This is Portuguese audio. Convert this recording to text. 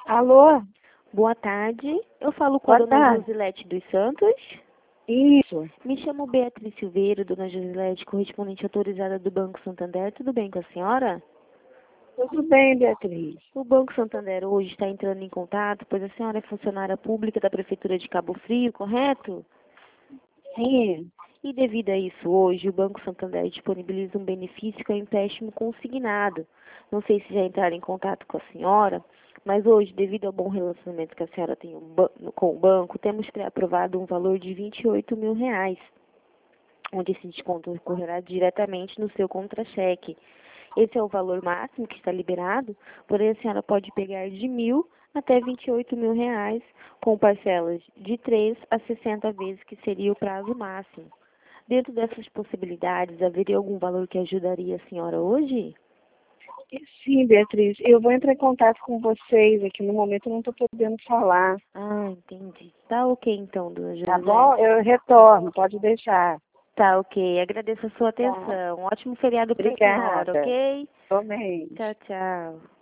Alô? Boa tarde. Eu falo com a Boa dona tarde. Josilete dos Santos. Isso. Me chamo Beatriz Silveira, dona Josilete, correspondente autorizada do Banco Santander. Tudo bem com a senhora? Tudo bem, Beatriz? O Banco Santander hoje está entrando em contato, pois a senhora é funcionária pública da Prefeitura de Cabo Frio, correto? Sim. E devido a isso, hoje o Banco Santander disponibiliza um benefício que é o empréstimo consignado. Não sei se já entraram em contato com a senhora, mas hoje, devido ao bom relacionamento que a senhora tem com o banco, temos pré-aprovado um valor de R$ 28.000, onde esse desconto ocorrerá diretamente no seu contra-cheque. Esse é o valor máximo que está liberado, porém a senhora pode pegar de 1.000 até R$ 28.000, com parcelas de 3 a 60 vezes, que seria o prazo máximo. Dentro dessas possibilidades, haveria algum valor que ajudaria a senhora hoje? Sim, Beatriz. Eu vou entrar em contato com vocês aqui. No momento eu não estou podendo falar. Ah, entendi. Tá ok então, dona Tá José. bom? Eu retorno. Pode deixar. Tá ok. Agradeço a sua Tá. atenção. Um ótimo feriado para a senhora, Obrigada. ok? Também. Tchau, tchau.